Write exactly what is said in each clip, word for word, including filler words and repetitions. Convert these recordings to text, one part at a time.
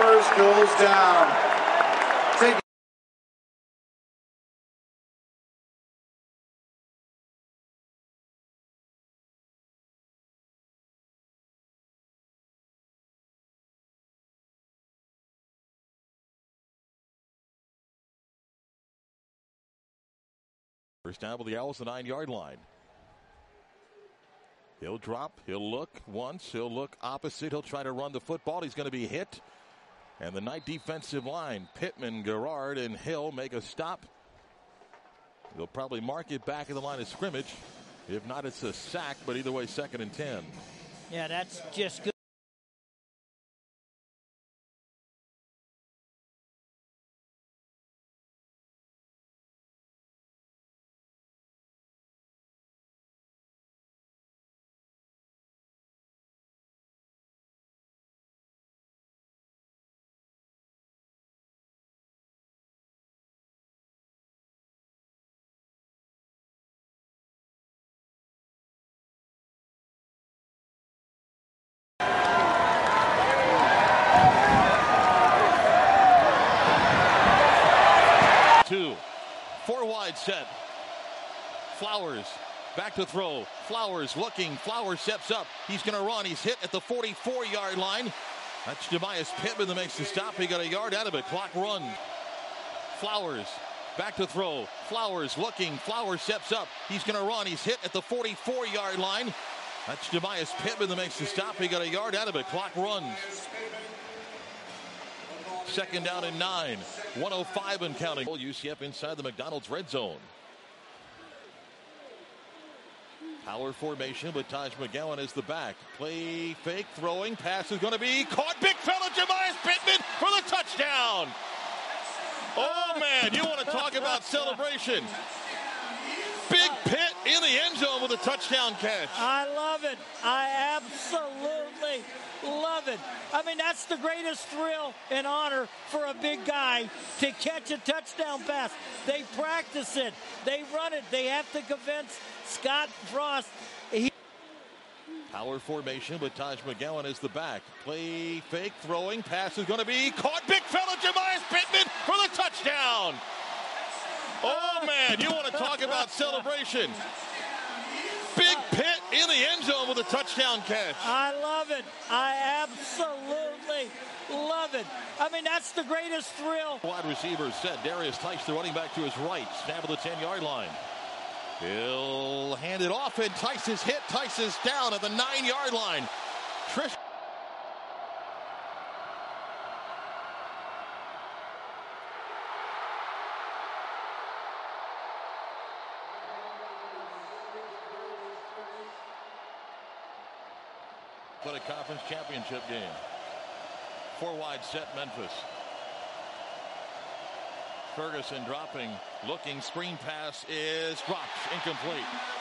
Flowers goes down. Take First down with the Owls, the nine-yard line. He'll drop, he'll look once, he'll look opposite, he'll try to run the football. He's going to be hit. And the Knight defensive line, Pittman, Garrard, and Hill make a stop. They'll probably mark it back in the line of scrimmage. If not, it's a sack, but either way, second and ten. Yeah, that's just good. Two, four wide set. Flowers back to throw. Flowers looking. Flowers steps up. He's going to run. He's hit at the forty-four-yard line. That's Jemias Pittman that makes the stop. He got a yard out of it. Clock run. Flowers back to throw. Flowers looking. Flowers steps up. He's going to run. He's hit at the forty-four-yard line. That's Jemias Pittman that makes the stop. He got a yard out of it. Clock runs. Second down and nine. one oh five and counting. U C F inside the McDonald's red zone. Power formation with Taj McGowan as the back. Play fake, throwing, pass is going to be caught. Big fella Jemias Pittman for the touchdown. Oh man, you want to talk about celebration. Big Pitt in the end zone with a touchdown catch. I love it. I absolutely love it. I mean, that's the greatest thrill and honor for a big guy to catch a touchdown pass. They practice it. They run it. They have to convince Scott Frost. He Power formation with Taj McGowan as the back. Play fake, throwing, pass is going to be caught. Big fella Jemias Pittman for the touchdown. Oh man, you want to talk about celebration. Big Pitt in the end zone with a touchdown catch. I love it. I absolutely love it. I mean, that's the greatest thrill. Wide receiver set. Darius Tice, the running back, to his right. Snap at the ten-yard line. He'll hand it off, and Tice is hit. Tice is down at the nine-yard line. Trish. For the conference championship game. Four wide set, Memphis. Ferguson dropping, looking, screen pass is dropped, incomplete.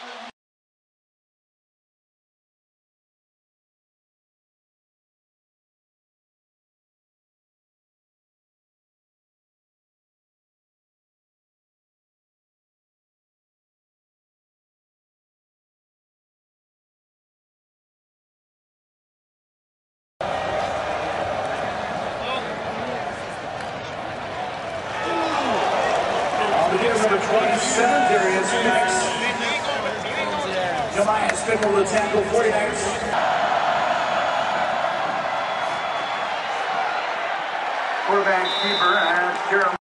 number twenty-seven, Darius Tice. Jemias Pittman will tackle forty-niners. Quarterback keeper and Jeremy.